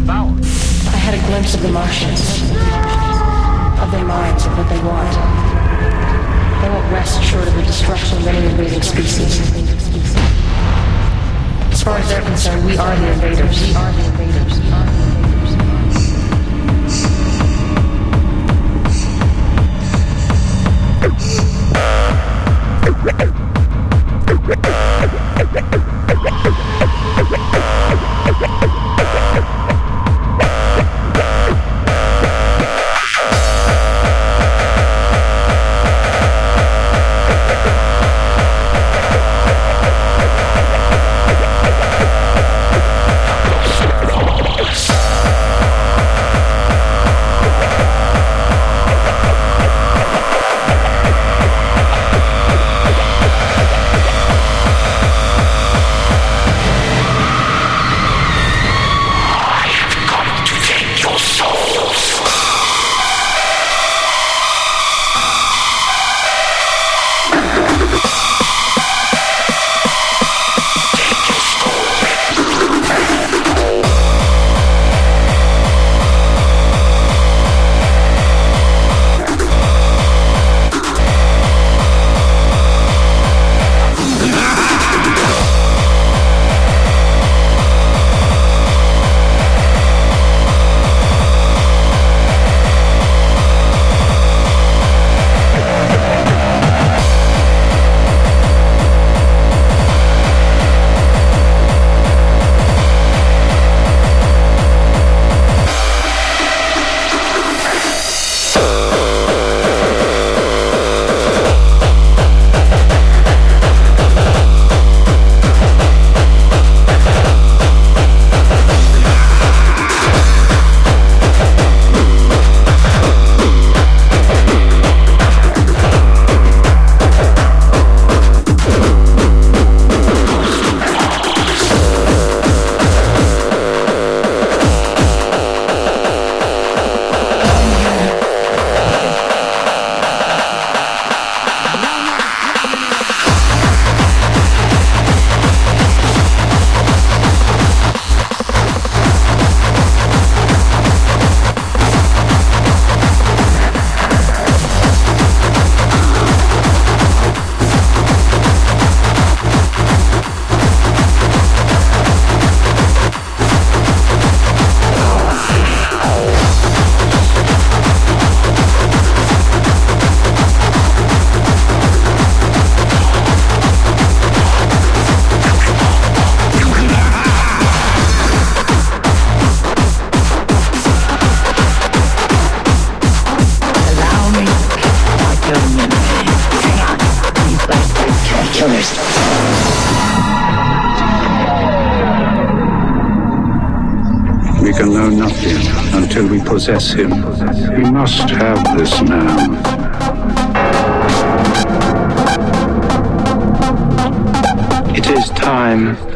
I had a glimpse of the Martians, of their minds and what they want. They won't rest short of the destruction of any invading species. As far as they're concerned, we are the invaders. We are the invaders. We are the We can know nothing until we possess him. We must have this man. It is time